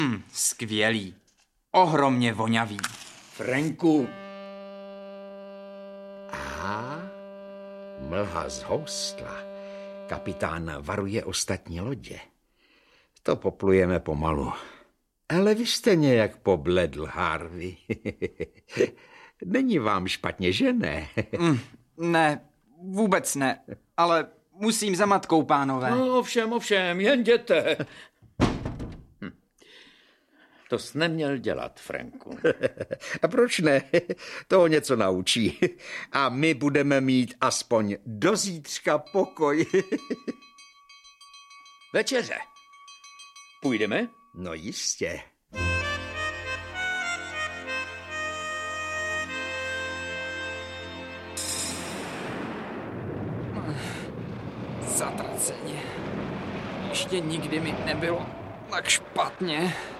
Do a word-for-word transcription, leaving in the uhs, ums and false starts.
Hm, skvělý. Ohromně vonavý. Franku. Aha, mlha zhoustla. Kapitán varuje ostatní lodě. To poplujeme pomalu. Ale vy jste nějak pobledl, Harvey. Není vám špatně, že ne? Mm, ne, vůbec ne. Ale musím za matkou, pánové. No, ovšem, ovšem, jen jděte. Hm. To jsi neměl dělat, Franku. A proč ne? To ho něco naučí. A my budeme mít aspoň do zítřka pokoj. Večeře. Půjdeme? No jistě. Zatraceně. Ještě nikdy mi nebylo tak špatně.